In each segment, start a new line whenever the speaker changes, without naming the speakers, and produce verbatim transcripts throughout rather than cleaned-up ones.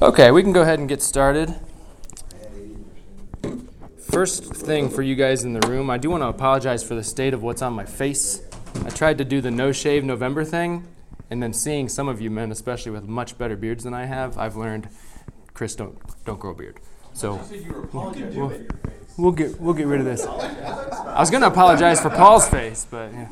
Okay, we can go ahead and get started. First thing for you guys in the room, I do want to apologize for the state of what's on my face. I tried to do the No Shave November thing, and then seeing some of you men, especially with much better beards than I have, I've learned, Chris, don't don't grow a beard. So we'll, we'll get we'll get rid of this. I was going to apologize for Paul's face, but yeah.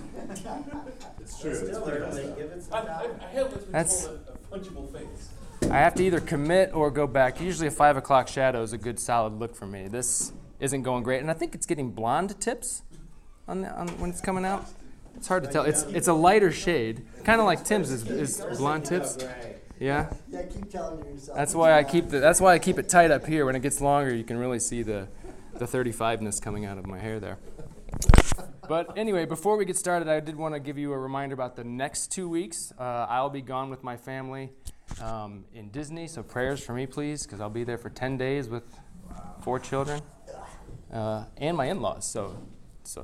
It's true. It's I, I, I have what's been
That's,
called a, a punchable face.
I have to either commit or go back. Usually a five o'clock shadow is a good solid look for me. This isn't going great, and I think it's getting blonde tips on, the, on when it's coming out. It's hard to tell. It's it's a lighter shade, kind of like Tim's is, is blonde tips. Yeah.
Yeah, keep telling yourself.
That's why I keep the, That's why I keep it tight up here. When it gets longer, you can really see the the thirty-five-ness coming out of my hair there. But anyway, before we get started, I did want to give you a reminder about the next two weeks. Uh, I'll be gone with my family um, in Disney, so prayers for me, please, because I'll be there for ten days with four children uh, and my in-laws. So, so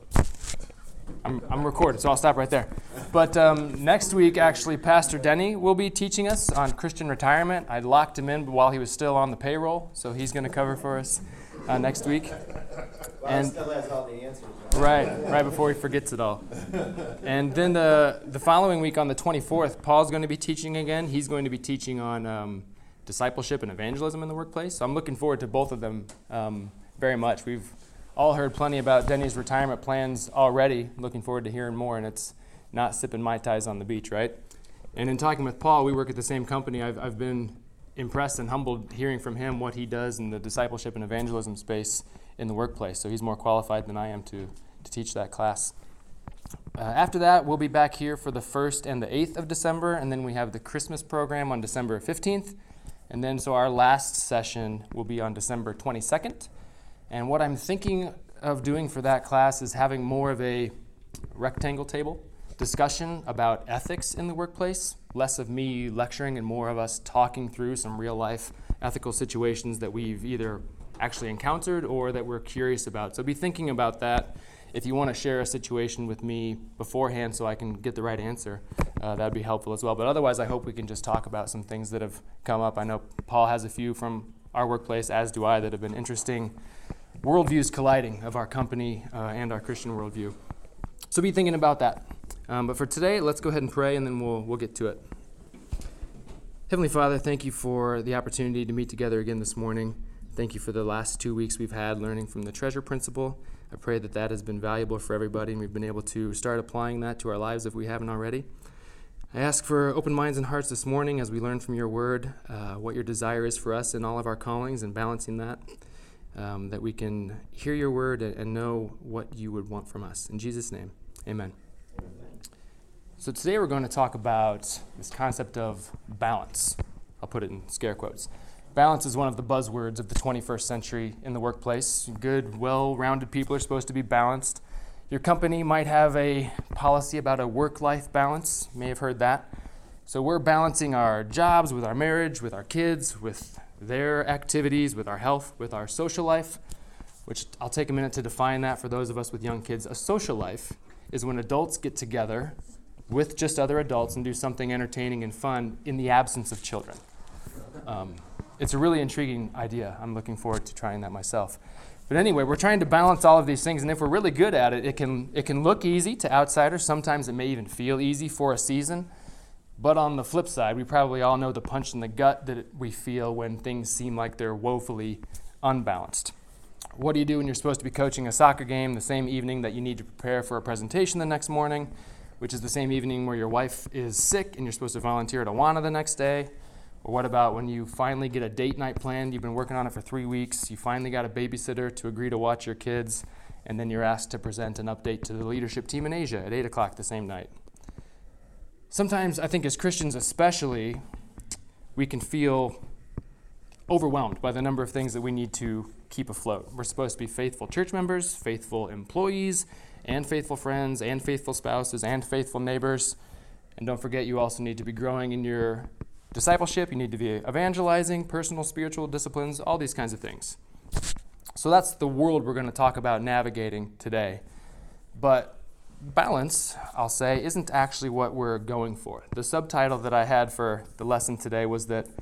I'm I'm recorded, so I'll stop right there. But um, next week, actually, Pastor Denny will be teaching us on Christian retirement. I locked him in while he was still on the payroll, so he's going to cover for us uh, next week.
Well,
and
still has all the answers.
Right, right before he forgets it all. And then the the following week on the twenty-fourth, Paul's going to be teaching again. He's going to be teaching on um, discipleship and evangelism in the workplace. So I'm looking forward to both of them um, very much. We've all heard plenty about Denny's retirement plans already. Looking forward to hearing more, and it's not sipping Mai Tais on the beach, right? And in talking with Paul, we work at the same company. I've, I've been impressed and humbled hearing from him what he does in the discipleship and evangelism space in the workplace. So he's more qualified than I am to to teach that class. Uh, after that, we'll be back here for the first and the eighth of December, and then we have the Christmas program on December fifteenth. And then so our last session will be on December twenty-second. And what I'm thinking of doing for that class is having more of a rectangle table discussion about ethics in the workplace, less of me lecturing and more of us talking through some real-life ethical situations that we've either actually encountered or that we're curious about. So be thinking about that. If you want to share a situation with me beforehand so I can get the right answer, uh, that'd be helpful as well. But otherwise, I hope we can just talk about some things that have come up. I know Paul has a few from our workplace, as do I, that have been interesting worldviews colliding of our company uh, and our Christian worldview. So be thinking about that. Um, but for today, let's go ahead and pray, and then we'll we'll get to it. Heavenly Father, thank you for the opportunity to meet together again this morning. Thank you for the last two weeks we've had learning from the treasure principle. I pray that that has been valuable for everybody, and we've been able to start applying that to our lives if we haven't already. I ask for open minds and hearts this morning as we learn from your word uh, what your desire is for us in all of our callings and balancing that, um, that we can hear your word and, and know what you would want from us. In Jesus' name, amen. So today we're going to talk about this concept of balance. I'll put it in scare quotes. Balance is one of the buzzwords of the twenty-first century in the workplace. Good, well-rounded people are supposed to be balanced. Your company might have a policy about a work-life balance. You may have heard that. So we're balancing our jobs with our marriage, with our kids, with their activities, with our health, with our social life, which I'll take a minute to define that for those of us with young kids. A social life is when adults get together with just other adults and do something entertaining and fun in the absence of children. Um, It's a really intriguing idea. I'm looking forward to trying that myself. But anyway, we're trying to balance all of these things, and if we're really good at it, it can it can look easy to outsiders. Sometimes it may even feel easy for a season. But on the flip side, we probably all know the punch in the gut that it, we feel when things seem like they're woefully unbalanced. What do you do when you're supposed to be coaching a soccer game the same evening that you need to prepare for a presentation the next morning, which is the same evening where your wife is sick and you're supposed to volunteer at Awana the next day? Or what about when you finally get a date night planned, you've been working on it for three weeks, you finally got a babysitter to agree to watch your kids, and then you're asked to present an update to the leadership team in Asia at eight o'clock the same night. Sometimes, I think as Christians especially, we can feel overwhelmed by the number of things that we need to keep afloat. We're supposed to be faithful church members, faithful employees, and faithful friends, and faithful spouses, and faithful neighbors. And don't forget, you also need to be growing in your discipleship, you need to be evangelizing, personal spiritual disciplines, all these kinds of things. So that's the world we're going to talk about navigating today. But balance, I'll say, isn't actually what we're going for. The subtitle that I had for the lesson today was that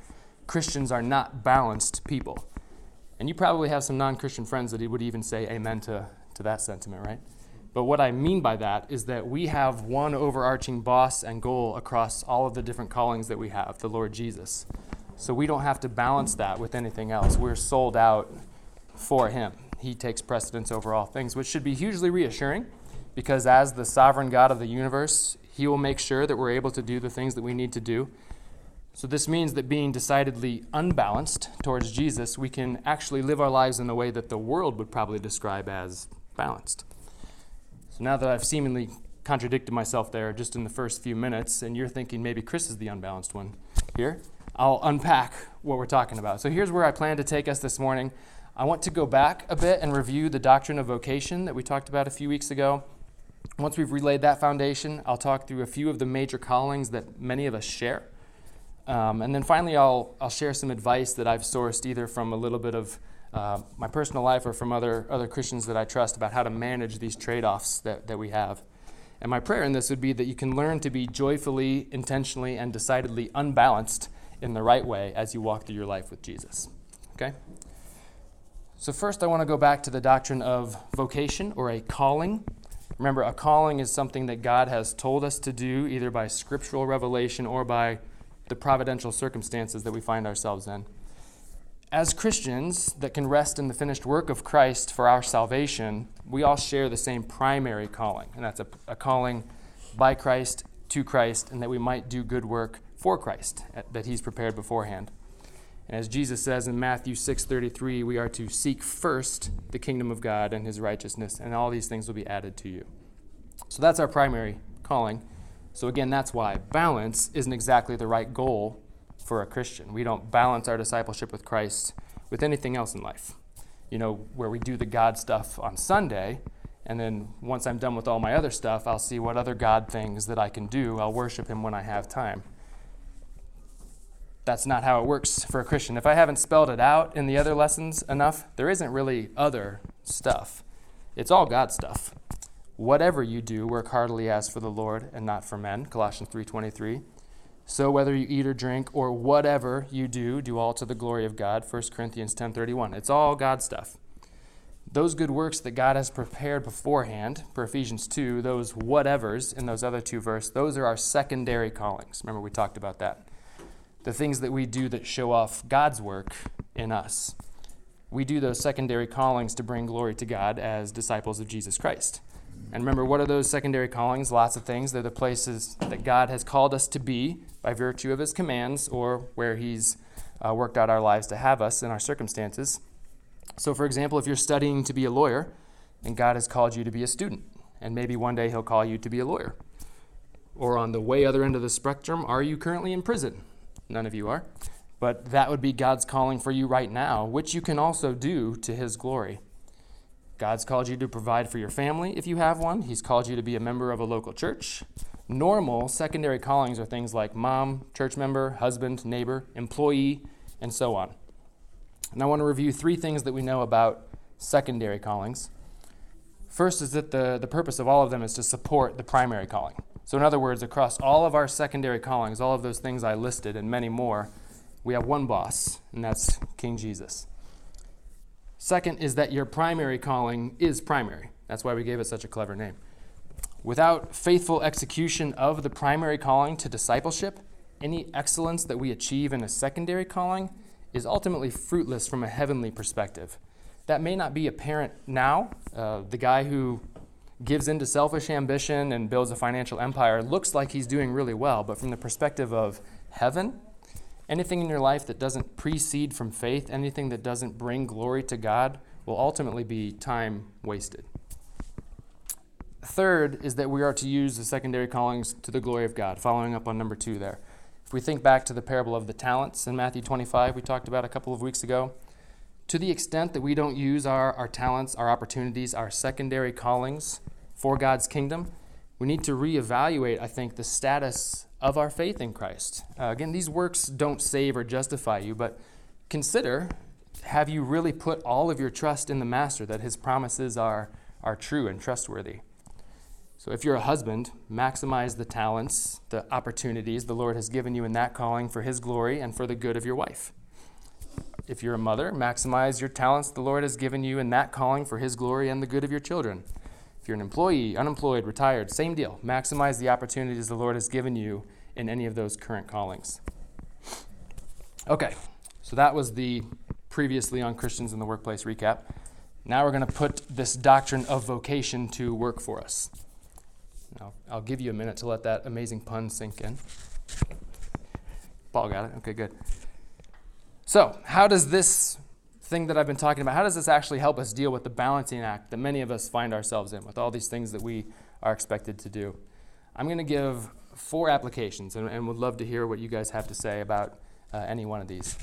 Christians are not balanced people. And you probably have some non-Christian friends that would even say amen to, to that sentiment, right? But what I mean by that is that we have one overarching boss and goal across all of the different callings that we have, the Lord Jesus. So we don't have to balance that with anything else. We're sold out for him. He takes precedence over all things, which should be hugely reassuring, because as the sovereign God of the universe, he will make sure that we're able to do the things that we need to do. So this means that being decidedly unbalanced towards Jesus, we can actually live our lives in the way that the world would probably describe as balanced. So now that I've seemingly contradicted myself there just in the first few minutes, and you're thinking maybe Chris is the unbalanced one here, I'll unpack what we're talking about. So here's where I plan to take us this morning. I want to go back a bit and review the doctrine of vocation that we talked about a few weeks ago. Once we've relayed that foundation, I'll talk through a few of the major callings that many of us share. Um, and then finally, I'll, I'll share some advice that I've sourced either from a little bit of Uh, my personal life or from other other Christians that I trust about how to manage these trade-offs that, that we have. And my prayer in this would be that you can learn to be joyfully, intentionally, and decidedly unbalanced in the right way as you walk through your life with Jesus. Okay? So first I want to go back to the doctrine of vocation or a calling. Remember, a calling is something that God has told us to do either by scriptural revelation or by the providential circumstances that we find ourselves in. As Christians that can rest in the finished work of Christ for our salvation, we all share the same primary calling, and that's a, a calling by Christ to Christ, and that we might do good work for Christ that he's prepared beforehand. And as Jesus says in Matthew six thirty-three, we are to seek first the kingdom of God and his righteousness, and all these things will be added to you. So that's our primary calling. So again, that's why balance isn't exactly the right goal for a Christian. We don't balance our discipleship with Christ with anything else in life. You know, where we do the God stuff on Sunday, and then once I'm done with all my other stuff, I'll see what other God things that I can do. I'll worship him when I have time. That's not how it works for a Christian. If I haven't spelled it out in the other lessons enough, there isn't really other stuff. It's all God stuff. Whatever you do, work heartily as for the Lord and not for men, Colossians three twenty-three. So whether you eat or drink or whatever you do, do all to the glory of God, First Corinthians ten thirty-one. It's all God stuff. Those good works that God has prepared beforehand, for Ephesians two, those whatevers in those other two verses, those are our secondary callings. Remember, we talked about that. The things that we do that show off God's work in us. We do those secondary callings to bring glory to God as disciples of Jesus Christ. And remember, what are those secondary callings? Lots of things. They're the places that God has called us to be by virtue of his commands or where he's uh, worked out our lives to have us in our circumstances. So, for example, if you're studying to be a lawyer, and God has called you to be a student, and maybe one day he'll call you to be a lawyer. Or on the way other end of the spectrum, are you currently in prison? None of you are. But that would be God's calling for you right now, which you can also do to his glory. God's called you to provide for your family if you have one. He's called you to be a member of a local church. Normal secondary callings are things like mom, church member, husband, neighbor, employee, and so on. And I want to review three things that we know about secondary callings. First is that the, the purpose of all of them is to support the primary calling. So in other words, across all of our secondary callings, all of those things I listed and many more, we have one boss, and that's King Jesus. Second is that your primary calling is primary. That's why we gave it such a clever name. Without faithful execution of the primary calling to discipleship, any excellence that we achieve in a secondary calling is ultimately fruitless from a heavenly perspective. That may not be apparent now. Uh, the guy who gives into selfish ambition and builds a financial empire looks like he's doing really well, but from the perspective of heaven, anything in your life that doesn't precede from faith, anything that doesn't bring glory to God, will ultimately be time wasted. Third is that we are to use the secondary callings to the glory of God, following up on number two there. If we think back to the parable of the talents in Matthew twenty-five we talked about a couple of weeks ago, to the extent that we don't use our, our talents, our opportunities, our secondary callings for God's kingdom, we need to reevaluate, I think, the status of our faith in Christ. Uh, again, these works don't save or justify you, but consider, have you really put all of your trust in the Master, that his promises are, are true and trustworthy? So if you're a husband, maximize the talents, the opportunities the Lord has given you in that calling for his glory and for the good of your wife. If you're a mother, maximize your talents the Lord has given you in that calling for his glory and the good of your children. If you're an employee, unemployed, retired, same deal. Maximize the opportunities the Lord has given you in any of those current callings. Okay, so that was the previously on Christians in the workplace recap. Now we're going to put this doctrine of vocation to work for us. Now, I'll give you a minute to let that amazing pun sink in. Paul got it? Okay, good. So, how does this thing that I've been talking about, how does this actually help us deal with the balancing act that many of us find ourselves in with all these things that we are expected to do? I'm going to give four applications and, and would love to hear what you guys have to say about uh, any one of these.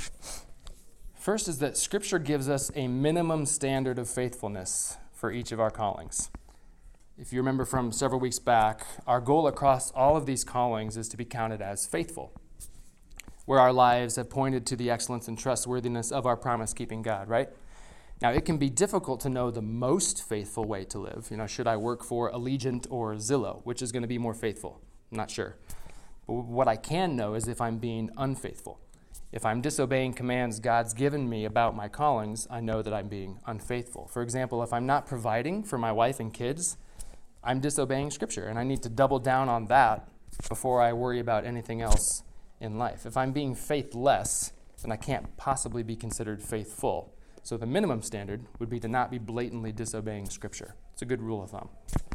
First is that Scripture gives us a minimum standard of faithfulness for each of our callings. If you remember from several weeks back, our goal across all of these callings is to be counted as faithful, where our lives have pointed to the excellence and trustworthiness of our promise-keeping God, right? Now, it can be difficult to know the most faithful way to live. You know, should I work for Allegiant or Zillow? Which is going to be more faithful? I'm not sure. But what I can know is if I'm being unfaithful. If I'm disobeying commands God's given me about my callings, I know that I'm being unfaithful. For example, if I'm not providing for my wife and kids, I'm disobeying Scripture, and I need to double down on that before I worry about anything else in life. If I'm being faithless, then I can't possibly be considered faithful. So the minimum standard would be to not be blatantly disobeying Scripture. It's a good rule of thumb.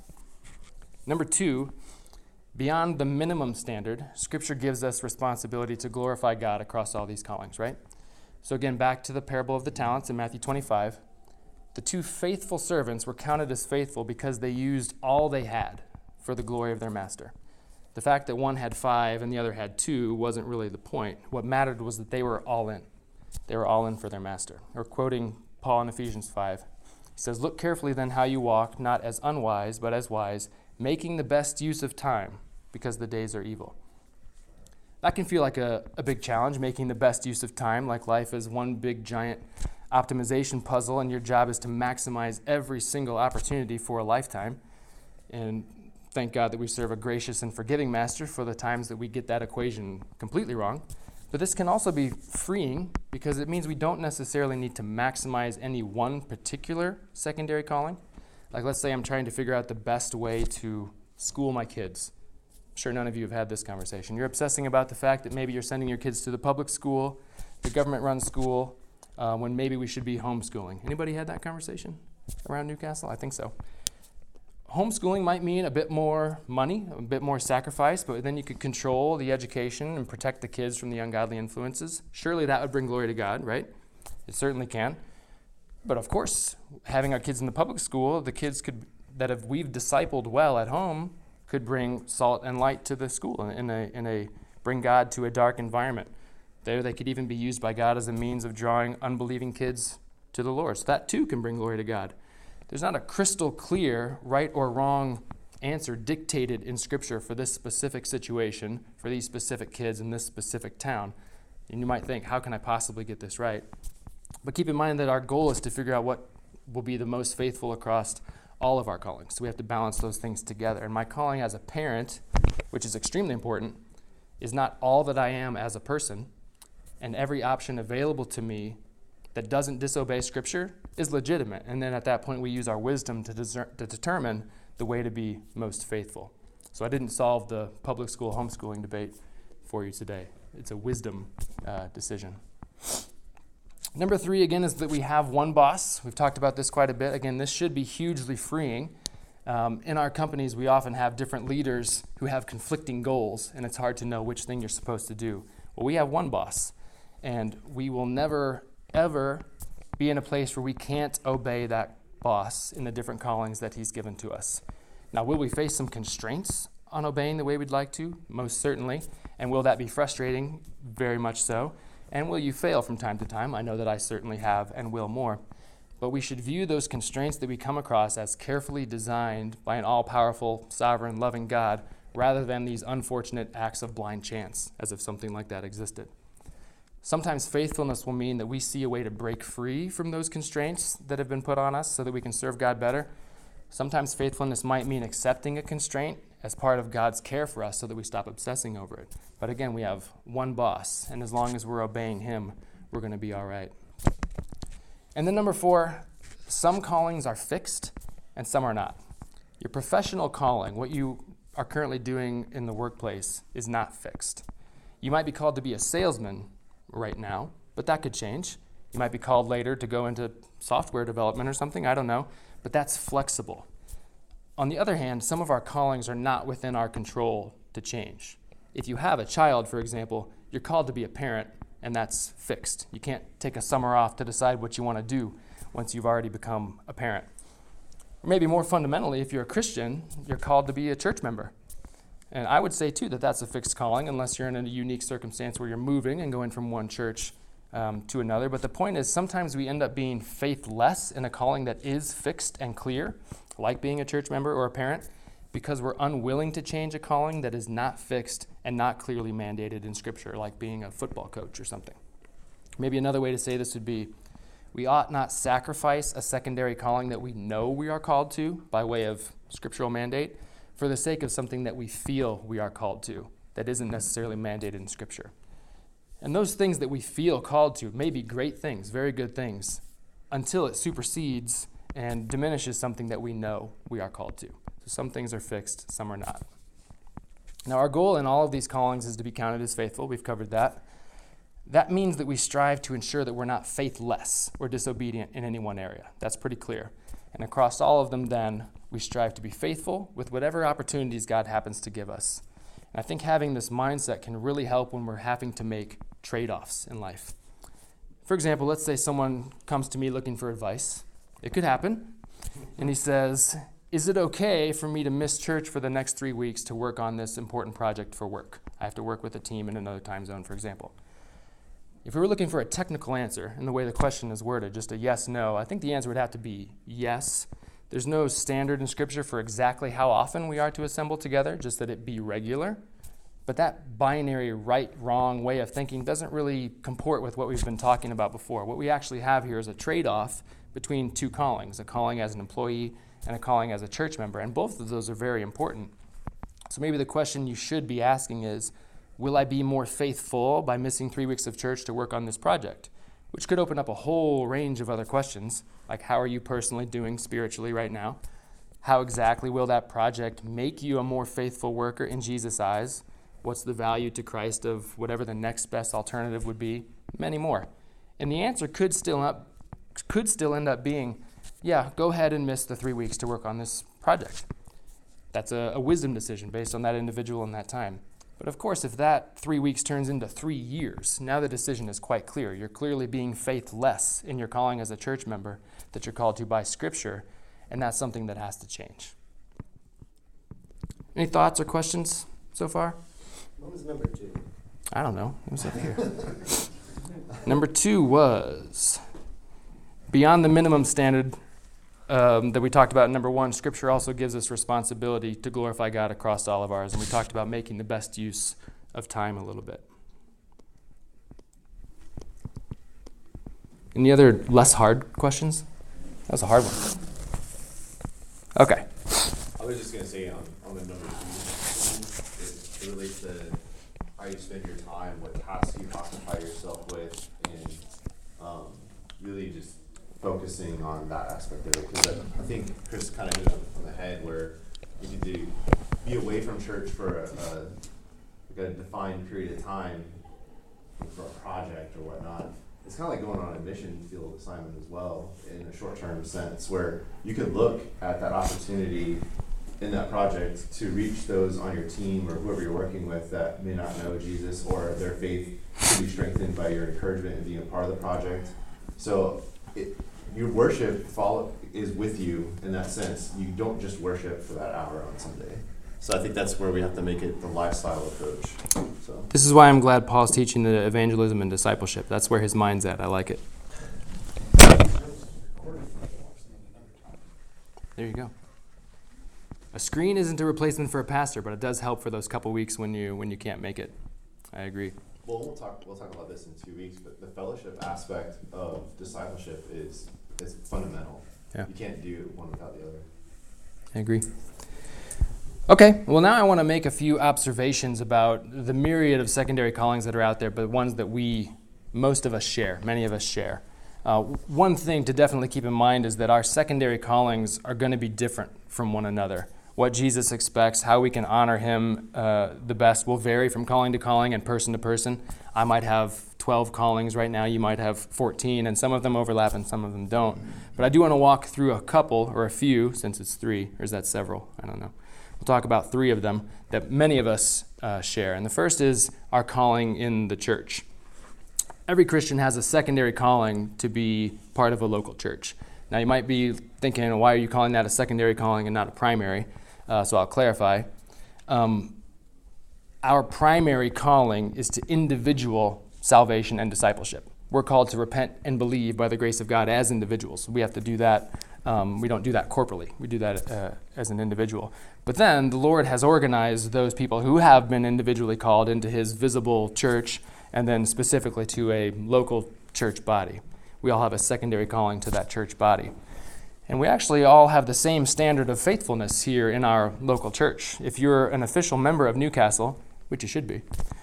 Number two, beyond the minimum standard, Scripture gives us responsibility to glorify God across all these callings, right? So again, back to the parable of the talents in Matthew twenty-five. The two faithful servants were counted as faithful because they used all they had for the glory of their master. The fact that one had five and the other had two wasn't really the point. What mattered was that they were all in. They were all in for their master. Or quoting Paul in Ephesians five, he says, "Look carefully then how you walk, not as unwise, but as wise, making the best use of time, because the days are evil." That can feel like a, a big challenge, making the best use of time, like life is one big giant optimization puzzle, and your job is to maximize every single opportunity for a lifetime. And thank God that we serve a gracious and forgiving master for the times that we get that equation completely wrong. But this can also be freeing because it means we don't necessarily need to maximize any one particular secondary calling. Like, let's say I'm trying to figure out the best way to school my kids. I'm sure none of you have had this conversation. You're obsessing about the fact that maybe you're sending your kids to the public school, the government-run school, Uh, when maybe we should be homeschooling. Anybody had that conversation around Newcastle? I think so. Homeschooling might mean a bit more money, a bit more sacrifice, but then you could control the education and protect the kids from the ungodly influences. Surely that would bring glory to God, right? It certainly can. But of course, having our kids in the public school, the kids could that if we've discipled well at home could bring salt and light to the school in a in a bring God to a dark environment. There, they could even be used by God as a means of drawing unbelieving kids to the Lord. So that too can bring glory to God. There's not a crystal clear right or wrong answer dictated in Scripture for this specific situation, for these specific kids in this specific town. And you might think, how can I possibly get this right? But keep in mind that our goal is to figure out what will be the most faithful across all of our callings. So we have to balance those things together. And my calling as a parent, which is extremely important, is not all that I am as a person. And every option available to me that doesn't disobey Scripture is legitimate. And then at that point, we use our wisdom to, discern, to determine the way to be most faithful. So I didn't solve the public school homeschooling debate for you today. It's a wisdom uh, decision. Number three, again, is that we have one boss. We've talked about this quite a bit. Again, this should be hugely freeing. Um, in our companies, we often have different leaders who have conflicting goals, and it's hard to know which thing you're supposed to do. Well, we have one boss. And we will never, ever be in a place where we can't obey that boss in the different callings that he's given to us. Now, will we face some constraints on obeying the way we'd like to? Most certainly. And will that be frustrating? Very much so. And will you fail from time to time? I know that I certainly have and will more. But we should view those constraints that we come across as carefully designed by an all-powerful, sovereign, loving God, rather than these unfortunate acts of blind chance, as if something like that existed. Sometimes faithfulness will mean that we see a way to break free from those constraints that have been put on us so that we can serve God better. Sometimes faithfulness might mean accepting a constraint as part of God's care for us so that we stop obsessing over it. But again, we have one boss, and as long as we're obeying him, we're going to be all right. And then number four, some callings are fixed and some are not. Your professional calling, what you are currently doing in the workplace, is not fixed. You might be called to be a salesman right now, but that could change. You might be called later to go into software development or something, I don't know, but that's flexible. On the other hand, some of our callings are not within our control to change. If you have a child, for example, you're called to be a parent, and that's fixed. You can't take a summer off to decide what you want to do once you've already become a parent. Or maybe more fundamentally, if you're a Christian, you're called to be a church member. And I would say, too, that that's a fixed calling, unless you're in a unique circumstance where you're moving and going from one church um, to another. But the point is, sometimes we end up being faithless in a calling that is fixed and clear, like being a church member or a parent, because we're unwilling to change a calling that is not fixed and not clearly mandated in Scripture, like being a football coach or something. Maybe another way to say this would be, we ought not sacrifice a secondary calling that we know we are called to by way of scriptural mandate for the sake of something that we feel we are called to that isn't necessarily mandated in Scripture. And those things that we feel called to may be great things, very good things, until it supersedes and diminishes something that we know we are called to. So some things are fixed, some are not. Now, our goal in all of these callings is to be counted as faithful. We've covered that. That means that we strive to ensure that we're not faithless or disobedient in any one area. That's pretty clear. And across all of them, then, we strive to be faithful with whatever opportunities God happens to give us. And I think having this mindset can really help when we're having to make trade-offs in life. For example, let's say someone comes to me looking for advice. It could happen. And he says, is it okay for me to miss church for the next three weeks to work on this important project for work? I have to work with a team in another time zone, for example. If we were looking for a technical answer in the way the question is worded, just a yes, no, I think the answer would have to be yes. There's no standard in Scripture for exactly how often we are to assemble together, just that it be regular. But that binary right, wrong way of thinking doesn't really comport with what we've been talking about before. What we actually have here is a trade-off between two callings, a calling as an employee and a calling as a church member, and both of those are very important. So maybe the question you should be asking is, will I be more faithful by missing three weeks of church to work on this project? Which could open up a whole range of other questions, like how are you personally doing spiritually right now? How exactly will that project make you a more faithful worker in Jesus' eyes? What's the value to Christ of whatever the next best alternative would be? Many more. And the answer could still up, could still end up being, yeah, go ahead and miss the three weeks to work on this project. That's a, a wisdom decision based on that individual in that time. But of course, if that three weeks turns into three years, now the decision is quite clear. You're clearly being faithless in your calling as a church member that you're called to by Scripture, and that's something that has to change. Any thoughts or questions so far?
What was number two?
I don't know. It was up here. Number two was beyond the minimum standard Um, that we talked about in number one. Scripture also gives us responsibility to glorify God across all of ours, and we talked about making the best use of time a little bit. Any other less hard questions? That was a hard one. Okay.
I was just going to say on, on the number two, it, it relates to how you spend your time, what tasks you occupy yourself with, and um, really just focusing on that aspect of it, because I, I think Chris kind of hit it on the head where you need to be away from church for a, a, like a defined period of time for a project or whatnot. It's kind of like going on a mission field assignment as well in a short-term sense, where you could look at that opportunity in that project to reach those on your team or whoever you're working with that may not know Jesus, or their faith to be strengthened by your encouragement and being a part of the project. So it, your worship follow, is with you in that sense. You don't just worship for that hour on Sunday. So I think that's where we have to make it the lifestyle approach. So
This is why I'm glad Paul's teaching the evangelism and discipleship. That's where his mind's at. I like it. There you go. A screen isn't a replacement for a pastor, but it does help for those couple weeks when you when you can't make it. I agree.
Well, we'll talk. We'll talk about this in two weeks. But the fellowship aspect of discipleship is is fundamental.
Yeah.
You can't do one without the other.
I agree. Okay, well now I want to make a few observations about the myriad of secondary callings that are out there, but ones that we, most of us share, many of us share. Uh, one thing to definitely keep in mind is that our secondary callings are going to be different from one another. What Jesus expects, how we can honor him uh, the best will vary from calling to calling and person to person. I might have twelve callings right now, you might have fourteen, and some of them overlap and some of them don't. But I do want to walk through a couple, or a few, since it's three, or is that several? I don't know. We'll talk about three of them that many of us uh, share. And the first is our calling in the church. Every Christian has a secondary calling to be part of a local church. Now you might be thinking, why are you calling that a secondary calling and not a primary? Uh, so I'll clarify. Um, our primary calling is to individual salvation and discipleship. We're called to repent and believe by the grace of God as individuals. We have to do that. Um, we don't do that corporately. We do that uh, as an individual. But then the Lord has organized those people who have been individually called into his visible church and then specifically to a local church body. We all have a secondary calling to that church body. And we actually all have the same standard of faithfulness here in our local church. If you're an official member of Newcastle, which you should be,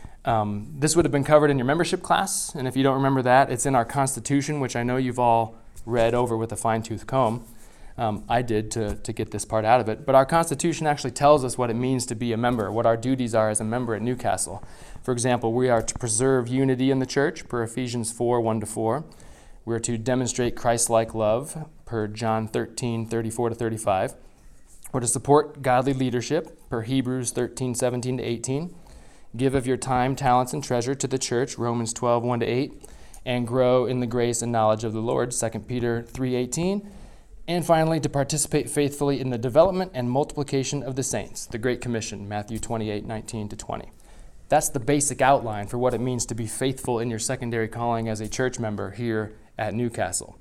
um, this would have been covered in your membership class. And if you don't remember that, it's in our Constitution, which I know you've all read over with a fine-tooth comb. Um, I did to, to get this part out of it. But our Constitution actually tells us what it means to be a member, what our duties are as a member at Newcastle. For example, we are to preserve unity in the church, per Ephesians four, one to four. We're to demonstrate Christ-like love, per John thirteen, thirty-four to thirty-five. We're to support godly leadership, per Hebrews thirteen, seventeen to eighteen. Give of your time, talents, and treasure to the church, Romans twelve, one to eight. And grow in the grace and knowledge of the Lord, Second Peter three, eighteen. And finally, to participate faithfully in the development and multiplication of the saints, the Great Commission, Matthew twenty-eight, nineteen to twenty. That's the basic outline for what it means to be faithful in your secondary calling as a church member here at Newcastle.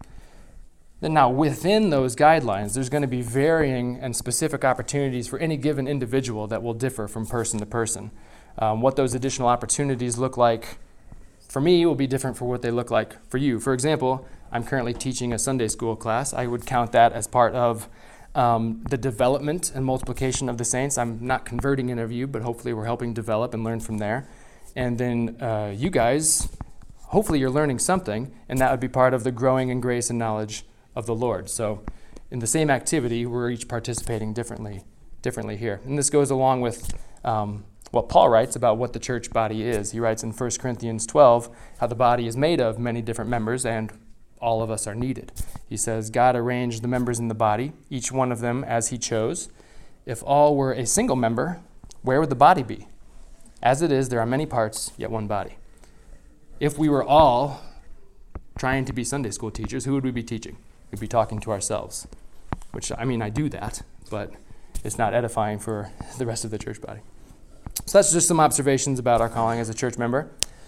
Then now, within those guidelines, there's going to be varying and specific opportunities for any given individual that will differ from person to person. Um, what those additional opportunities look like for me will be different for what they look like for you. For example, I'm currently teaching a Sunday school class. I would count that as part of um, the development and multiplication of the saints. I'm not converting any of you, but hopefully we're helping develop and learn from there. And then uh, you guys, hopefully you're learning something, and that would be part of the growing in grace and knowledge of the Lord. So in the same activity, we're each participating differently, differently here. And this goes along with um, what Paul writes about what the church body is. He writes in First Corinthians twelve how the body is made of many different members and all of us are needed. He says, God arranged the members in the body, each one of them as he chose. If all were a single member, where would the body be? As it is, there are many parts, yet one body. If we were all trying to be Sunday school teachers, who would we be teaching? We'd be talking to ourselves, which, I mean, I do that, but it's not edifying for the rest of the church body. So that's just some observations about our calling as a church member.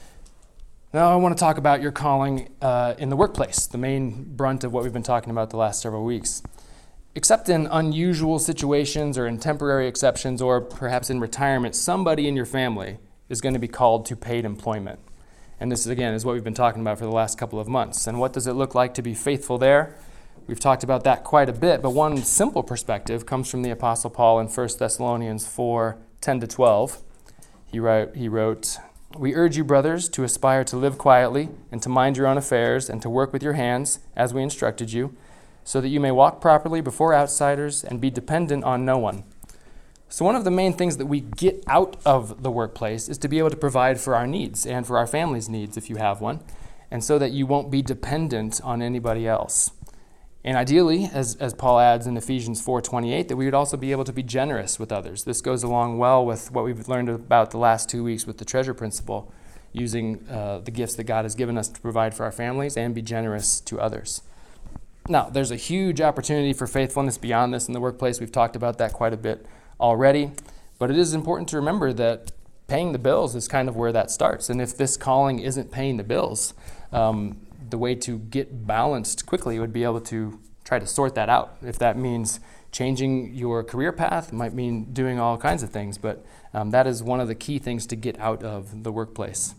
Now I want to talk about your calling uh, in the workplace, the main brunt of what we've been talking about the last several weeks. Except in unusual situations or in temporary exceptions or perhaps in retirement, somebody in your family is going to be called to paid employment. And this, again, is what we've been talking about for the last couple of months. And what does it look like to be faithful there? We've talked about that quite a bit, but one simple perspective comes from the Apostle Paul in First Thessalonians four, ten to twelve. He wrote, he wrote, We urge you, brothers, to aspire to live quietly and to mind your own affairs and to work with your hands, as we instructed you, so that you may walk properly before outsiders and be dependent on no one. So one of the main things that we get out of the workplace is to be able to provide for our needs and for our family's needs if you have one, and so that you won't be dependent on anybody else. And ideally, as, as Paul adds in Ephesians four twenty-eight, that we would also be able to be generous with others. This goes along well with what we've learned about the last two weeks with the treasure principle, using uh, the gifts that God has given us to provide for our families and be generous to others. Now, there's a huge opportunity for faithfulness beyond this in the workplace. We've talked about that quite a bit already, but it is important to remember that paying the bills is kind of where that starts. And if this calling isn't paying the bills, um, the way to get balanced quickly would be able to try to sort that out. If that means changing your career path, it might mean doing all kinds of things, but um, that is one of the key things to get out of the workplace.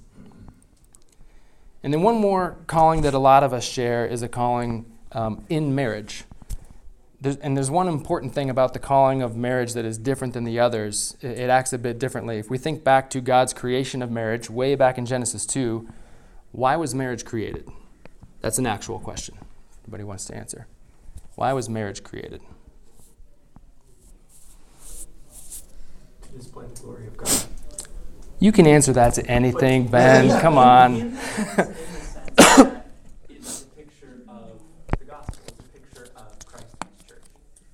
And then one more calling that a lot of us share is a calling um, in marriage. there's, and there's one important thing about the calling of marriage that is different than the others. It, it acts a bit differently. If we think back to God's creation of marriage, way back in Genesis two, why was marriage created? That's an actual question. Anybody wants to answer? Why was marriage created?
To display the glory of God.
You can answer that to anything, Ben. Come on.
It's a picture of the gospel. It's a picture of Christ and his church.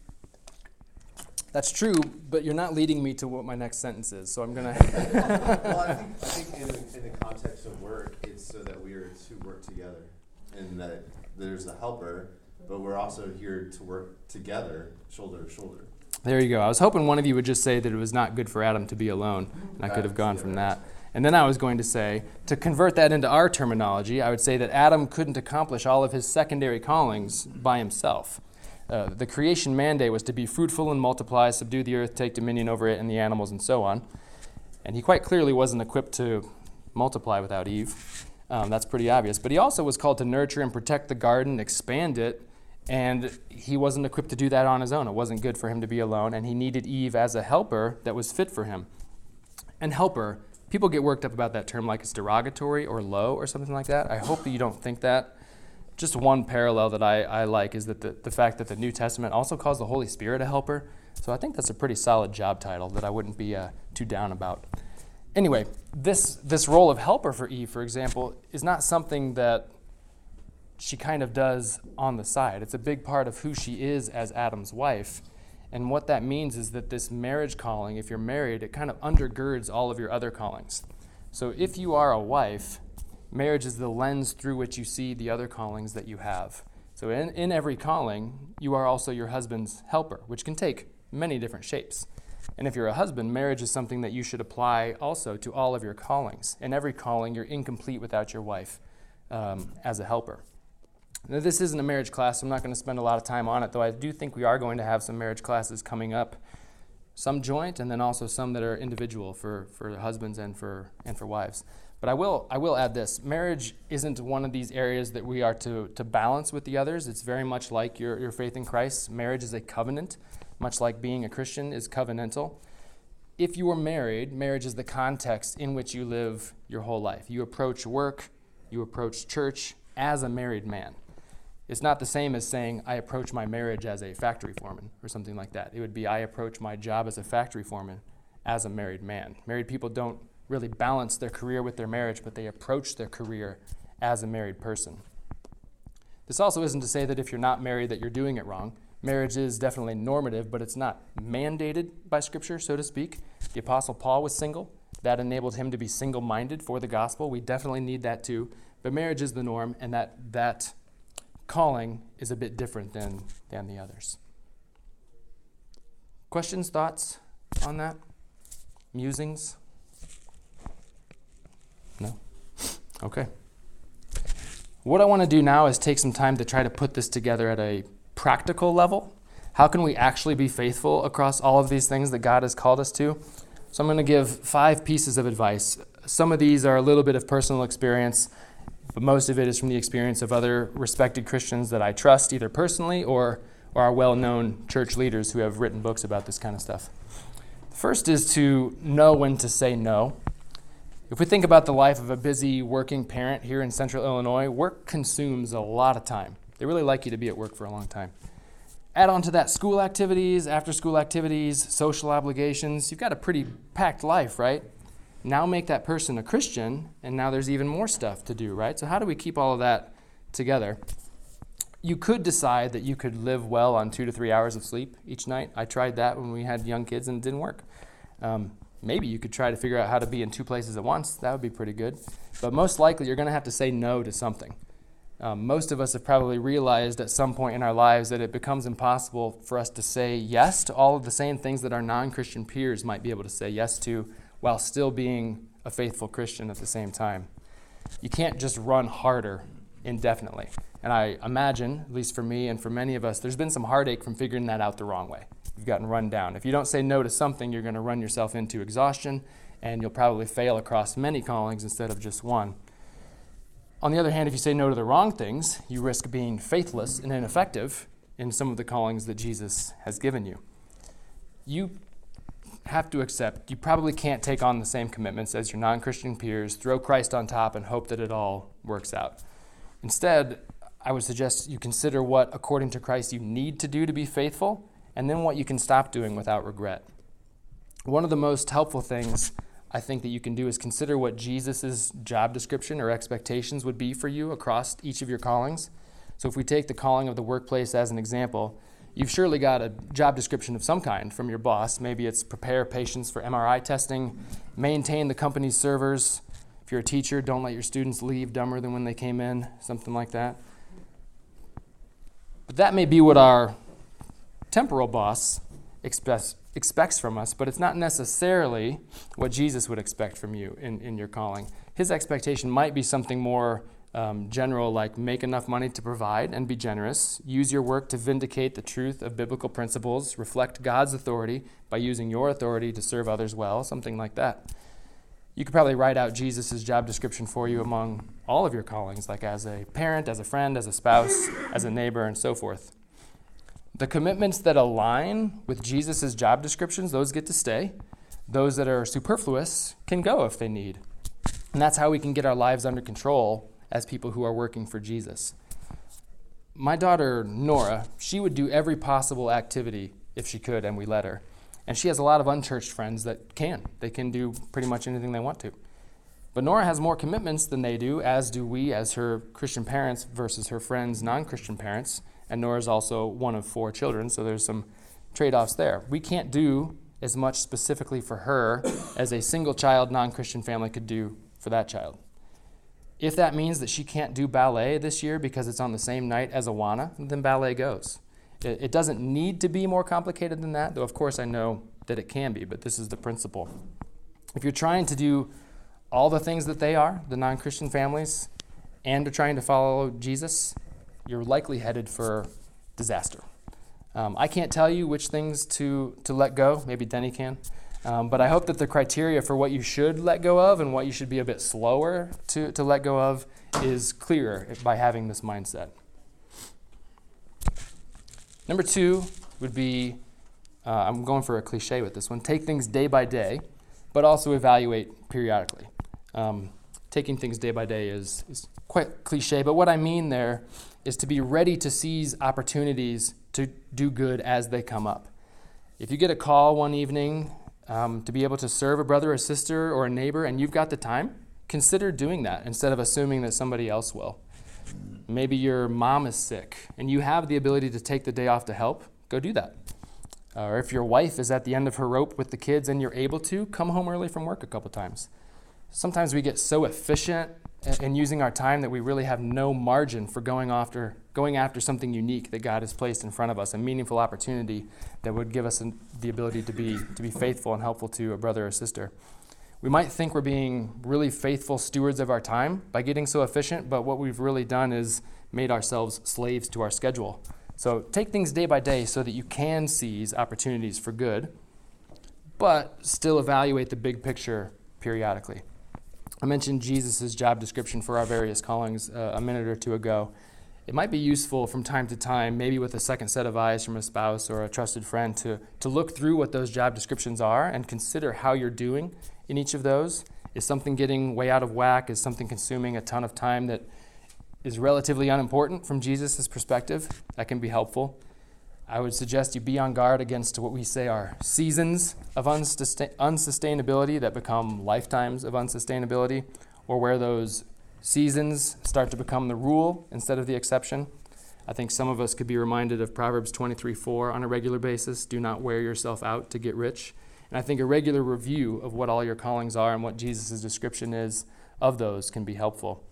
That's true, but you're not leading me to what my next sentence is, so I'm going to...
Well, I think, I think in, the, in the context of work, it's so that we are to work together, and that there's a helper, but we're also here to work together, shoulder to shoulder.
There you go. I was hoping one of you would just say that it was not good for Adam to be alone, and I could have gone from that. And then I was going to say, to convert that into our terminology, I would say that Adam couldn't accomplish all of his secondary callings by himself. Uh, the creation mandate was to be fruitful and multiply, subdue the earth, take dominion over it and the animals and so on. And he quite clearly wasn't equipped to multiply without Eve. Um, that's pretty obvious. But he also was called to nurture and protect the garden, expand it, and he wasn't equipped to do that on his own. It wasn't good for him to be alone, and he needed Eve as a helper that was fit for him. And helper, people get worked up about that term like it's derogatory or low or something like that. I hope that you don't think that. Just one parallel that I, I like is that the, the fact that the New Testament also calls the Holy Spirit a helper. So I think that's a pretty solid job title that I wouldn't be uh, too down about. Anyway, this this role of helper for Eve, for example, is not something that she kind of does on the side. It's a big part of who she is as Adam's wife. And what that means is that this marriage calling, if you're married, it kind of undergirds all of your other callings. So if you are a wife, marriage is the lens through which you see the other callings that you have. So in, in every calling, you are also your husband's helper, which can take many different shapes. And if you're a husband, marriage is something that you should apply also to all of your callings. In every calling, you're incomplete without your wife um, as a helper. Now, this isn't a marriage class, so I'm not going to spend a lot of time on it, though I do think we are going to have some marriage classes coming up, some joint, and then also some that are individual for, for husbands and for and for wives. But I will I will add this. Marriage isn't one of these areas that we are to, to balance with the others. It's very much like your, your faith in Christ. Marriage is a covenant, much like being a Christian is covenantal. If you are married, marriage is the context in which you live your whole life. You approach work, you approach church as a married man. It's not the same as saying, I approach my marriage as a factory foreman or something like that. It would be, I approach my job as a factory foreman as a married man. Married people don't really balance their career with their marriage, but they approach their career as a married person. This also isn't to say that if you're not married that you're doing it wrong. Marriage is definitely normative, but it's not mandated by Scripture, so to speak. The Apostle Paul was single. That enabled him to be single-minded for the gospel. We definitely need that too. But marriage is the norm, and that that calling is a bit different than, than the others. Questions, thoughts on that? Musings? No? Okay. What I want to do now is take some time to try to put this together at a practical level. How can we actually be faithful across all of these things that God has called us to? So I'm going to give five pieces of advice. Some of these are a little bit of personal experience, but most of it is from the experience of other respected Christians that I trust, either personally or, or are well-known church leaders who have written books about this kind of stuff. The first is to know when to say no. If we think about the life of a busy working parent here in central Illinois, work consumes a lot of time. They really like you to be at work for a long time. Add on to that school activities, after-school activities, social obligations. You've got a pretty packed life, right? Now make that person a Christian, and now there's even more stuff to do, right? So how do we keep all of that together? You could decide that you could live well on two to three hours of sleep each night. I tried that when we had young kids, and it didn't work. Um, maybe you could try to figure out how to be in two places at once. That would be pretty good. But most likely, you're going to have to say no to something. Um, most of us have probably realized at some point in our lives that it becomes impossible for us to say yes to all of the same things that our non-Christian peers might be able to say yes to while still being a faithful Christian at the same time. You can't just run harder indefinitely. And I imagine, at least for me and for many of us, there's been some heartache from figuring that out the wrong way. You've gotten run down. If you don't say no to something, you're going to run yourself into exhaustion, and you'll probably fail across many callings instead of just one. On the other hand, if you say no to the wrong things, you risk being faithless and ineffective, in some of the callings that Jesus has given you. You have to accept you probably can't take on the same commitments as your non-Christian peers, throw Christ on top, and hope that it all works out. Instead, I would suggest you consider what, according to Christ, you need to do to be faithful, and then what you can stop doing without regret. One of the most helpful things I think that you can do is consider what Jesus' job description or expectations would be for you across each of your callings. So if we take the calling of the workplace as an example, you've surely got a job description of some kind from your boss. Maybe it's prepare patients for M R I testing, maintain the company's servers. If you're a teacher, don't let your students leave dumber than when they came in, something like that. But that may be what our temporal boss expects, expects from us, but it's not necessarily what Jesus would expect from you in, in your calling. His expectation might be something more Um, general, like make enough money to provide and be generous, use your work to vindicate the truth of biblical principles, reflect God's authority by using your authority to serve others well, something like that. You could probably write out Jesus' job description for you among all of your callings, like as a parent, as a friend, as a spouse, as a neighbor, and so forth. The commitments that align with Jesus' job descriptions, those get to stay. Those that are superfluous can go if they need. And that's how we can get our lives under control as people who are working for Jesus. My daughter, Nora, she would do every possible activity if she could, and we let her. And she has a lot of unchurched friends that can. They can do pretty much anything they want to. But Nora has more commitments than they do, as do we as her Christian parents versus her friends' non-Christian parents. And Nora's also one of four children, so there's some trade-offs there. We can't do as much specifically for her as a single-child non-Christian family could do for that child. If that means that she can't do ballet this year because it's on the same night as Awana, then ballet goes. It, it doesn't need to be more complicated than that, though of course I know that it can be, but this is the principle. If you're trying to do all the things that they are, the non-Christian families, and are trying to follow Jesus, you're likely headed for disaster. Um, I can't tell you which things to, to let go. Maybe Denny can. Um, but I hope that the criteria for what you should let go of and what you should be a bit slower to, to let go of is clearer by having this mindset. Number two would be, uh, I'm going for a cliche with this one, take things day by day, but also evaluate periodically. Um, taking things day by day is, is quite cliche, but what I mean there is to be ready to seize opportunities to do good as they come up. If you get a call one evening um, to be able to serve a brother or sister or a neighbor and you've got the time, consider doing that instead of assuming that somebody else will. Maybe your mom is sick and you have the ability to take the day off to help, go do that. Uh, or if your wife is at the end of her rope with the kids and you're able to, come home early from work a couple times. Sometimes we get so efficient in using our time that we really have no margin for going after going after something unique that God has placed in front of us, a meaningful opportunity that would give us an, the ability to be to be faithful and helpful to a brother or sister. We might think we're being really faithful stewards of our time by getting so efficient, but what we've really done is made ourselves slaves to our schedule. So take things day by day so that you can seize opportunities for good, but still evaluate the big picture periodically. I mentioned Jesus' job description for our various callings uh, a minute or two ago. It might be useful from time to time, maybe with a second set of eyes from a spouse or a trusted friend, to, to look through what those job descriptions are and consider how you're doing in each of those. Is something getting way out of whack? Is something consuming a ton of time that is relatively unimportant from Jesus' perspective? That can be helpful. I would suggest you be on guard against what we say are seasons of unsustain- unsustainability that become lifetimes of unsustainability, or where those seasons start to become the rule instead of the exception. I think some of us could be reminded of Proverbs twenty-three four on a regular basis. Do not wear yourself out to get rich. And I think a regular review of what all your callings are and what Jesus' description is of those can be helpful.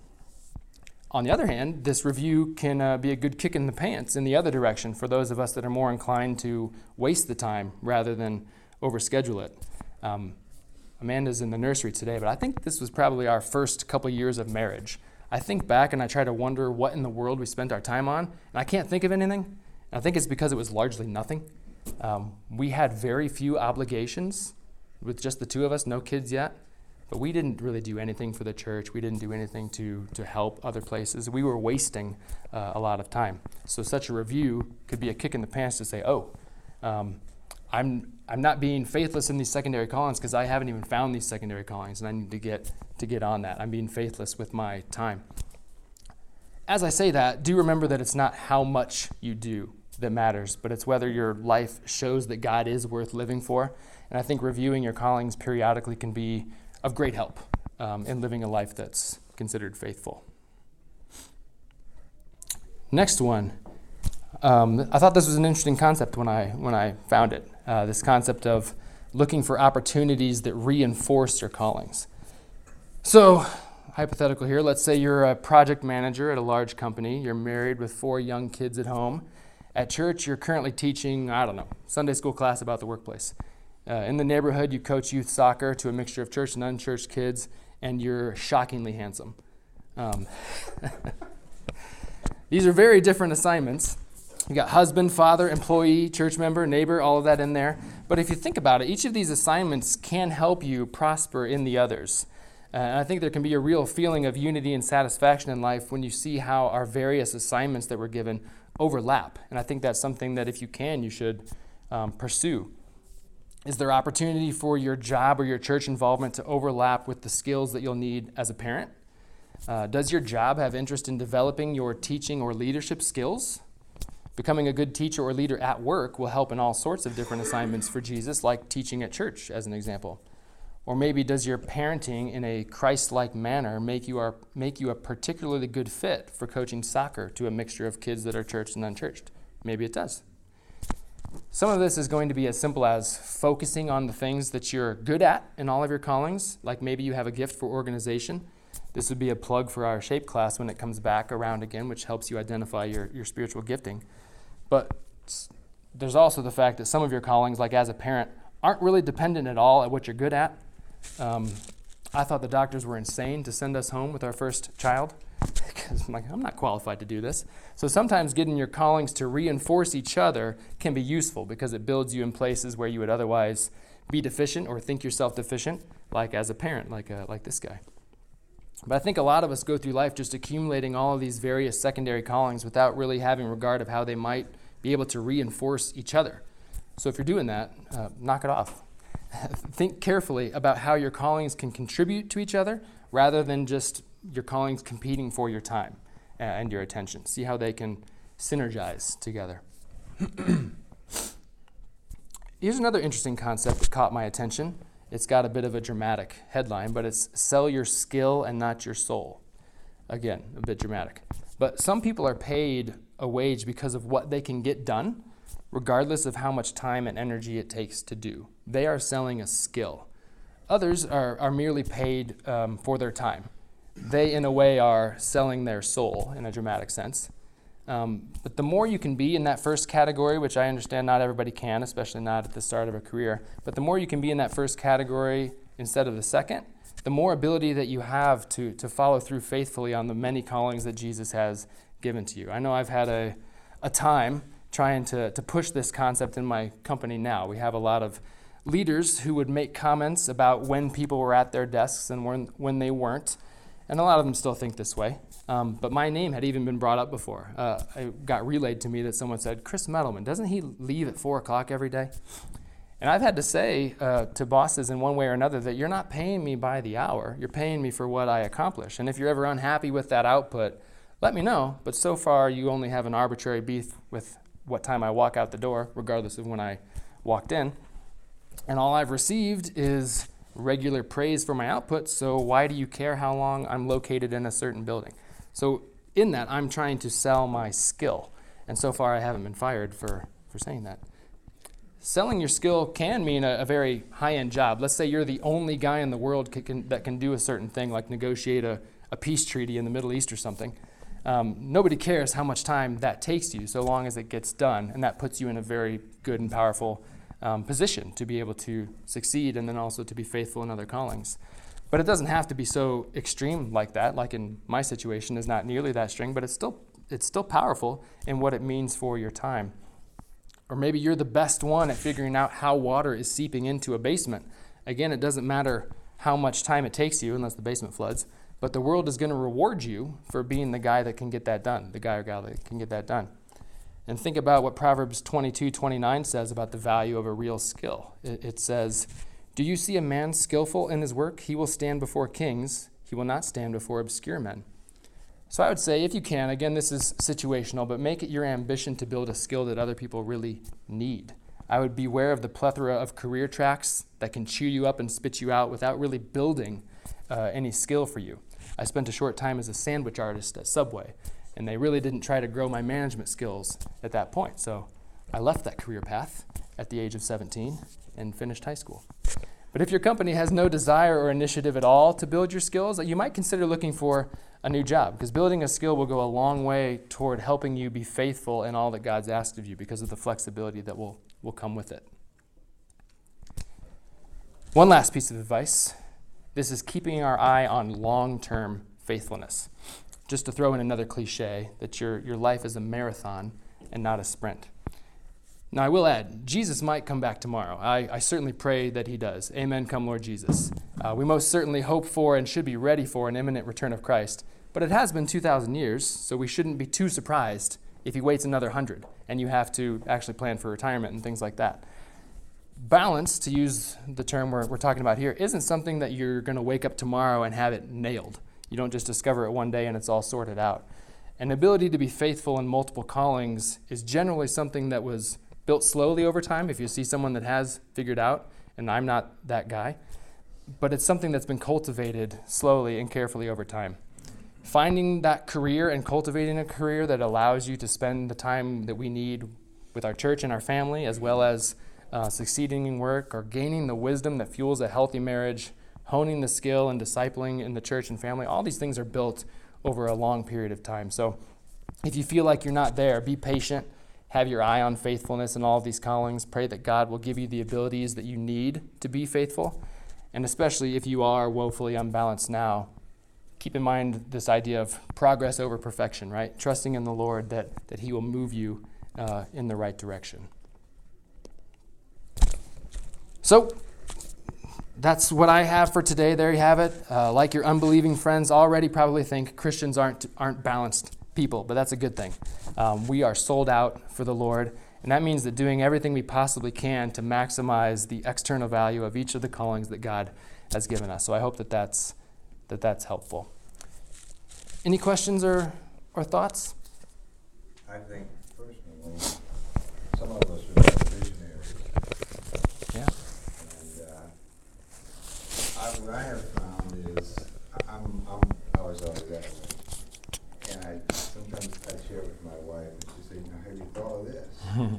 On the other hand, this review can uh, be a good kick in the pants in the other direction for those of us that are more inclined to waste the time rather than overschedule it. Um, Amanda's in the nursery today, but I think this was probably our first couple years of marriage. I think back and I try to wonder what in the world we spent our time on, and I can't think of anything. And I think it's because it was largely nothing. Um, we had very few obligations with just the two of us, no kids yet. but we didn't really do anything for the church. We didn't do anything to, to help other places. We were wasting uh, a lot of time. So such a review could be a kick in the pants to say, oh, um, I'm I'm not being faithless in these secondary callings because I haven't even found these secondary callings, and I need to get to get on that. I'm being faithless with my time. As I say that, do remember that it's not how much you do that matters, but it's whether your life shows that God is worth living for. And I think reviewing your callings periodically can be of great help um, in living a life that's considered faithful. Next one. Um, I thought this was an interesting concept when I when I found it. Uh, this concept of looking for opportunities that reinforce your callings. So, hypothetical here, let's say you're a project manager at a large company. You're married with four young kids at home. At church, you're currently teaching, I don't know, Sunday school class about the workplace. Uh, in the neighborhood, you coach youth soccer to a mixture of church and unchurched kids, and you're shockingly handsome. Um, these are very different assignments. You got husband, father, employee, church member, neighbor, all of that in there. But if you think about it, each of these assignments can help you prosper in the others. Uh, and I think there can be a real feeling of unity and satisfaction in life when you see how our various assignments that we're given overlap. And I think that's something that if you can, you should um, pursue. Is there opportunity for your job or your church involvement to overlap with the skills that you'll need as a parent? Uh, does your job have interest in developing your teaching or leadership skills? Becoming a good teacher or leader at work will help in all sorts of different assignments for Jesus, like teaching at church, as an example. Or maybe does your parenting in a Christ-like manner make you, are, make you a particularly good fit for coaching soccer to a mixture of kids that are churched and unchurched? Maybe it does. Some of this is going to be as simple as focusing on the things that you're good at in all of your callings, like maybe you have a gift for organization. This would be a plug for our SHAPE class when it comes back around again, which helps you identify your, your spiritual gifting. But there's also the fact that some of your callings, like as a parent, aren't really dependent at all at what you're good at. Um, I thought the doctors were insane to send us home with our first child because I'm like, I'm not qualified to do this. So sometimes getting your callings to reinforce each other can be useful because it builds you in places where you would otherwise be deficient or think yourself deficient, like as a parent, like uh, like this guy. But I think a lot of us go through life just accumulating all of these various secondary callings without really having regard of how they might be able to reinforce each other. So if you're doing that, uh, knock it off. Think carefully about how your callings can contribute to each other rather than just your callings competing for your time uh, and your attention. See how they can synergize together. Here's another interesting concept that caught my attention. It's got a bit of a dramatic headline, but it's sell your skill and not your soul. Again, a bit dramatic. But some people are paid a wage because of what they can get done, regardless of how much time and energy it takes to do. They are selling a skill. Others are, are merely paid um, for their time. They, in a way, are selling their soul in a dramatic sense. Um, but the more you can be in that first category, which I understand not everybody can, especially not at the start of a career, but the more you can be in that first category instead of the second, the more ability that you have to, to follow through faithfully on the many callings that Jesus has given to you. I know I've had a, a time trying to, to push this concept in my company now. We have a lot of leaders who would make comments about when people were at their desks and when, when they weren't, and a lot of them still think this way. Um, but my name had even been brought up before. Uh, it got relayed to me that someone said, Chris Metalman, doesn't he leave at four o'clock every day? And I've had to say uh, to bosses in one way or another that you're not paying me by the hour. You're paying me for what I accomplish. And if you're ever unhappy with that output, let me know. But so far, you only have an arbitrary beef with what time I walk out the door, regardless of when I walked in. And all I've received is regular praise for my output, so why do you care how long I'm located in a certain building? So in that, I'm trying to sell my skill. And so far, I haven't been fired for, for saying that. Selling your skill can mean a, a very high-end job. Let's say you're the only guy in the world can, can, that can do a certain thing, like negotiate a, a peace treaty in the Middle East or something. Um, nobody cares how much time that takes you, so long as it gets done, and that puts you in a very good and powerful um, position to be able to succeed and then also to be faithful in other callings. But it doesn't have to be so extreme like that, like in my situation is not nearly that extreme, but it's still it's still powerful in what it means for your time. Or maybe you're the best one at figuring out how water is seeping into a basement. Again, it doesn't matter how much time it takes you, unless the basement floods, but the world is going to reward you for being the guy that can get that done, the guy or gal that can get that done. And think about what Proverbs twenty-two twenty-nine says about the value of a real skill. It, it says, "Do you see a man skillful in his work? He will stand before kings. He will not stand before obscure men." So I would say, if you can, again, this is situational, but make it your ambition to build a skill that other people really need. I would beware of the plethora of career tracks that can chew you up and spit you out without really building uh, any skill for you. I spent a short time as a sandwich artist at Subway, and they really didn't try to grow my management skills at that point. So I left that career path at the age of seventeen and finished high school. But if your company has no desire or initiative at all to build your skills, you might consider looking for a new job, because building a skill will go a long way toward helping you be faithful in all that God's asked of you because of the flexibility that will, will come with it. One last piece of advice. This is keeping our eye on long-term faithfulness. Just to throw in another cliche, that your, your life is a marathon and not a sprint. Now, I will add, Jesus might come back tomorrow. I, I certainly pray that he does. Amen, come Lord Jesus. Uh, we most certainly hope for and should be ready for an imminent return of Christ. But it has been two thousand years, so we shouldn't be too surprised if he waits another hundred and you have to actually plan for retirement and things like that. Balance, to use the term we're, we're talking about here, isn't something that you're going to wake up tomorrow and have it nailed. You don't just discover it one day and it's all sorted out. An ability to be faithful in multiple callings is generally something that was built slowly over time, if you see someone that has figured out, and I'm not that guy, but it's something that's been cultivated slowly and carefully over time. Finding that career and cultivating a career that allows you to spend the time that we need with our church and our family, as well as uh, succeeding in work, or gaining the wisdom that fuels a healthy marriage, honing the skill and discipling in the church and family, all these things are built over a long period of time. So if you feel like you're not there, be patient. Have your eye on faithfulness in all of these callings. Pray that God will give you the abilities that you need to be faithful. And especially if you are woefully unbalanced now, keep in mind this idea of progress over perfection, right? Trusting in the Lord that, that he will move you uh, in the right direction. So that's what I have for today. There you have it. Uh, like your unbelieving friends already probably think Christians aren't aren't balanced people, but that's a good thing. Um, we are sold out for the Lord, and that means that doing everything we possibly can to maximize the external value of each of the callings that God has given us. So I hope that that's, that that's helpful. Any questions or, or thoughts?
I think personally, some of us are not visionaries.
Yeah.
And uh, I, what I have found is I- I'm, I'm I was always that way. And I sometimes I share with my wife, and she says, "Now, have you thought of this?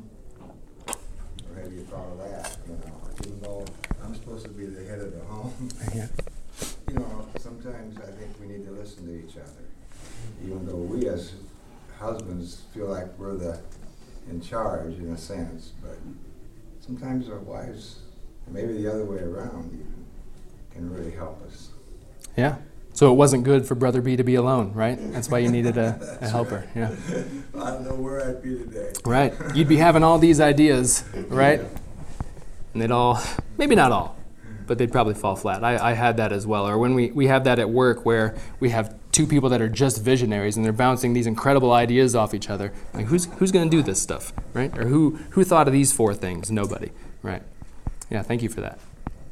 Or have you thought of that?" You know, even though I'm supposed to be the head of the home,
Yeah.
you know, sometimes I think we need to listen to each other, even though we as husbands feel like we're the in charge in a sense. But sometimes our wives, maybe the other way around, even, can really help us.
Yeah. So it wasn't good for Brother B to be alone, right? That's why you needed a, a helper. Yeah.
I don't know where I'd be today.
Right. You'd be having all these ideas, right? And they'd all, maybe not all, but they'd probably fall flat. I, I had that as well. Or when we, we have that at work where we have two people that are just visionaries and they're bouncing these incredible ideas off each other. Like, who's who's going to do this stuff, right? Or who who thought of these four things? Nobody, right? Yeah, thank you for that.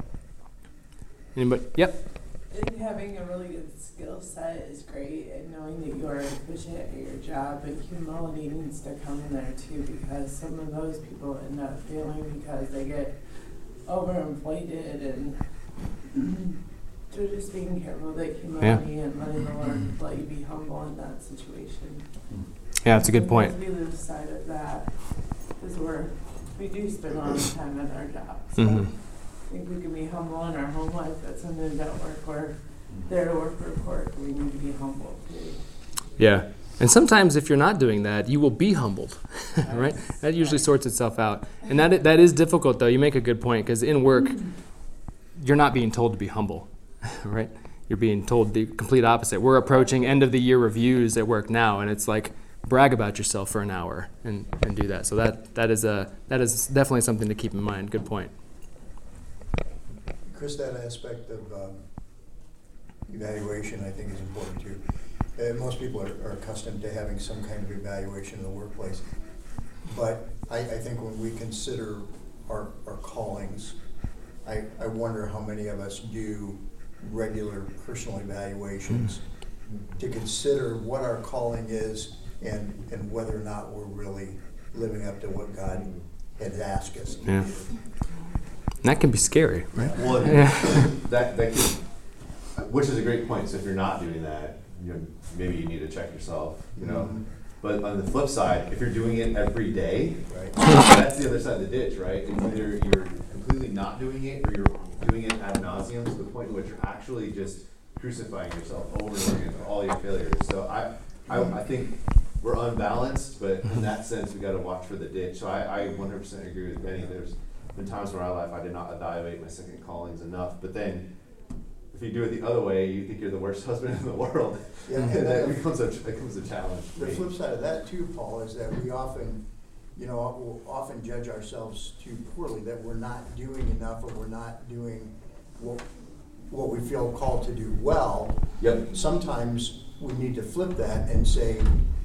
Anybody? Yep.
I think having a really good skill set is great, and knowing that you are efficient at your job, but humility needs to come in there too, because some of those people end up failing because they get overinflated, and so just being careful that humility yeah. and letting the Lord let you be humble in that situation.
Yeah, that's a good point.
We lose sight of that because we're we do spend a lot of time at our jobs. So.
Mm-hmm.
I think we can be humble in our home life, but sometimes at work, we're there to work for work. We need to be humble too.
Yeah. And sometimes if you're not doing that, you will be humbled, right? That usually sorts itself out. And that that is difficult, though. You make a good point, because in work, you're not being told to be humble, right? You're being told the complete opposite. We're approaching end of the year reviews at work now, and it's like, brag about yourself for an hour and, and do that. So that that is a that is definitely something to keep in mind. Good point.
Chris, that aspect of um, evaluation I think is important too. Uh, most people are, are accustomed to having some kind of evaluation in the workplace. But I, I think when we consider our, our callings, I, I wonder how many of us do regular personal evaluations mm-hmm. to consider what our calling is and, and whether or not we're really living up to what God had asked us to
yeah.
do.
And that can be scary, right?
Well,
yeah.
that that can, which is a great point. So if you're not doing that, you know, maybe you need to check yourself. You know, mm-hmm. but on the flip side, if you're doing it every day,
right,
that's the other side of the ditch, right? It's either you're completely not doing it, or you're doing it ad nauseum to the point in which you're actually just crucifying yourself over and over again for all your failures. So I, I, I think we're unbalanced, but in that sense, we got to watch for the ditch. So I, I one hundred percent agree with Benny. There's been times in my life I did not evaluate my second callings enough, but then if you do it the other way, you think you're the worst husband in the world.
Yeah,
and
and
that
the-
becomes a becomes a challenge.
The flip side of that too, Paul, is that we often, you know, will often judge ourselves too poorly, that we're not doing enough, or we're not doing what, what we feel called to do well.
Yep.
Sometimes we need to flip that and say,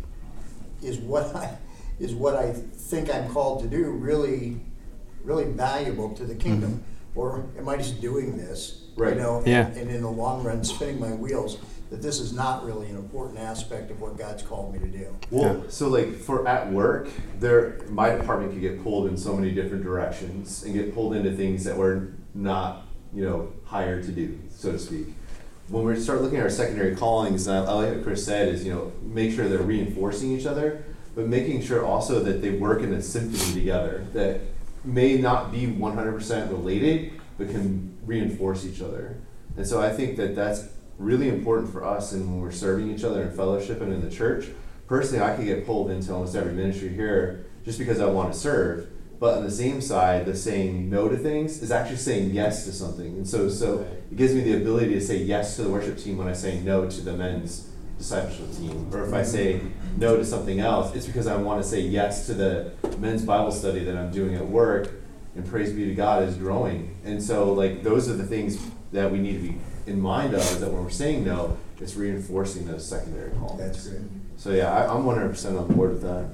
is what I, is what I think I'm called to do really, really valuable to the kingdom? Mm-hmm. Or am I just doing this,
right.
you know,
yeah.
and, and in the long run spinning my wheels, that this is not really an important aspect of what God's called me to do.
Well, so like for at work, there my department could get pulled in so many different directions and get pulled into things that we're not, you know, hired to do, so to speak. When we start looking at our secondary callings, and I, I like what Chris said, is, you know, make sure they're reinforcing each other, but making sure also that they work in a symphony together that may not be one hundred percent related, but can reinforce each other. And so I think that that's really important for us, and when we're serving each other in fellowship and in the church. Personally, I could get pulled into almost every ministry here just because I want to serve. But on the same side, the saying no to things is actually saying yes to something. And so so it gives me the ability to say yes to the worship team when I say no to the men's discipleship team. Or if I say no to something else, it's because I want to say yes to the men's Bible study that I'm doing at work, and praise be to God is growing. And so like those are the things that we need to be in mind of, is that when we're saying no, it's reinforcing those secondary calls.
That's great.
So yeah, I, I'm one hundred percent on board with that.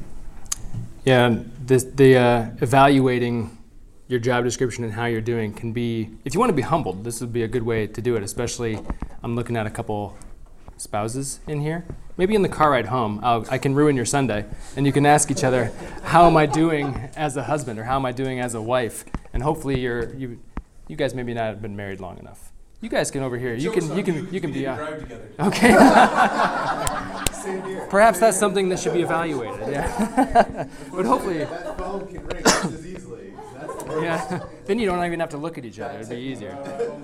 Yeah, this, the uh, evaluating your job description and how you're doing can be, if you want to be humbled, this would be a good way to do it, especially I'm looking at a couple spouses in here. Maybe in the car ride home, I'll, I can ruin your Sunday, and you can ask each other, how am I doing as a husband, or how am I doing as a wife? And hopefully you're, you you guys maybe not have been married long enough. You guys can over here. You can you can you can be. Uh, okay. Perhaps that's something that should be evaluated. Yeah. But hopefully.
That phone can ring just as easily. That's the
Yeah. Then you don't even have to look at each other. It'd be easier.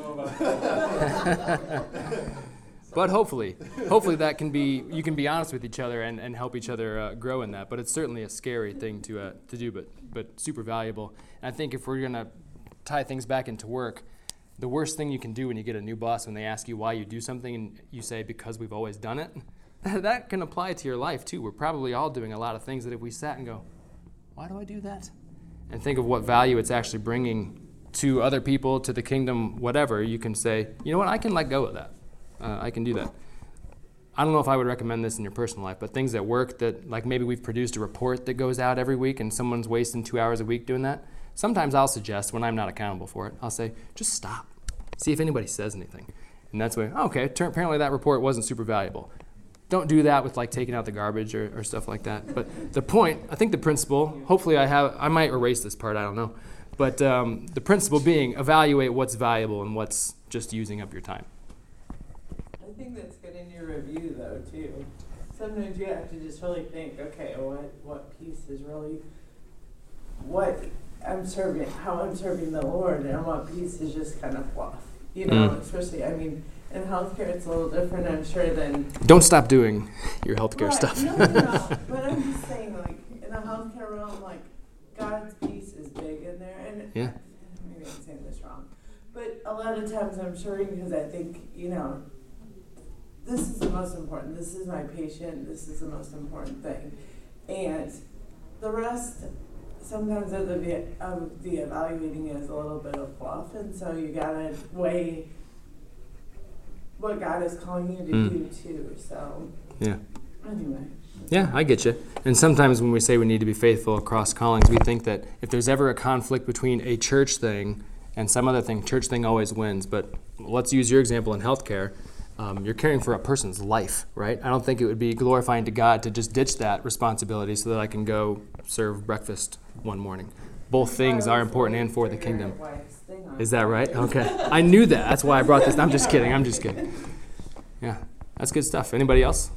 But hopefully, hopefully that can be, you can be honest with each other and, and help each other uh, grow in that. But it's certainly a scary thing to uh, to do, but but super valuable. And I think if we're gonna tie things back into work, the worst thing you can do when you get a new boss, when they ask you why you do something and you say because we've always done it, that can apply to your life too. We're probably all doing a lot of things that if we sat and go, why do I do that? And think of what value it's actually bringing to other people, to the kingdom, whatever, you can say, you know what, I can let go of that. Uh, I can do that. I don't know if I would recommend this in your personal life, but things at work that, like maybe we've produced a report that goes out every week and someone's wasting two hours a week doing that. Sometimes I'll suggest, when I'm not accountable for it, I'll say, just stop. See if anybody says anything. And that's why, oh, okay, ter- apparently that report wasn't super valuable. Don't do that with like taking out the garbage or, or stuff like that. But the point, I think the principle, hopefully I have, I might erase this part, I don't know. But um, the principle being, evaluate what's valuable and what's just using up your time.
I think that's good in your review, though, too. Sometimes you have to just really think, okay, what what piece is really, what I'm serving, how I'm serving the Lord, and what piece is just kind of fluff. You know,
Mm.
especially, I mean, in healthcare it's a little different, I'm sure, than...
Don't stop doing your healthcare
Right,
stuff.
no, no, no. But I'm just saying, like, in the healthcare realm, like, God's piece is big in there, and
Yeah.
maybe I'm saying this wrong. But a lot of times I'm serving because I think, you know, this is the most important. This is my patient. This is the most important thing. And the rest, sometimes of the, of the evaluating is a little bit of fluff, and so you gotta weigh what God is calling you to
Mm.
do too, so,
Yeah.
anyway.
Yeah, I get you. And sometimes when we say we need to be faithful across callings, we think that if there's ever a conflict between a church thing and some other thing, church thing always wins. But let's use your example in healthcare. Um, you're caring for a person's life, right? I don't think it would be glorifying to God to just ditch that responsibility so that I can go serve breakfast one morning. Both things are important and for the kingdom. Is that right? Okay. I knew that. That's why I brought this. I'm just kidding. I'm just kidding. Yeah, that's good stuff. Anybody else?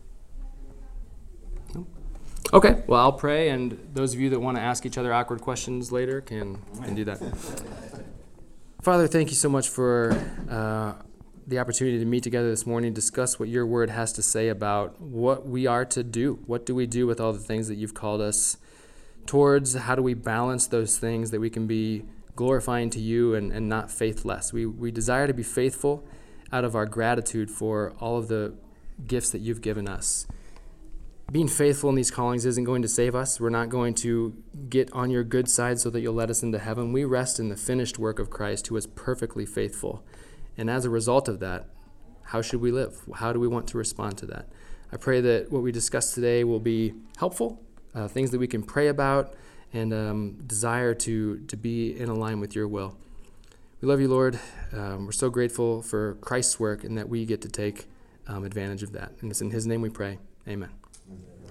No? Okay. Well, I'll pray, and those of you that want to ask each other awkward questions later can, can do that. Father, thank you so much for uh, the opportunity to meet together this morning, discuss what your word has to say about what we are to do. What do we do with all the things that you've called us towards? How do we balance those things that we can be glorifying to you and, and not faithless? We, we desire to be faithful out of our gratitude for all of the gifts that you've given us. Being faithful in these callings isn't going to save us. We're not going to get on your good side so that you'll let us into heaven. We rest in the finished work of Christ, who is perfectly faithful. And as a result of that, how should we live? How do we want to respond to that? I pray that what we discussed today will be helpful, uh, things that we can pray about and um, desire to, to be in line with your will. We love you, Lord. Um, we're so grateful for Christ's work and that we get to take um, advantage of that. And it's in his name we pray. Amen.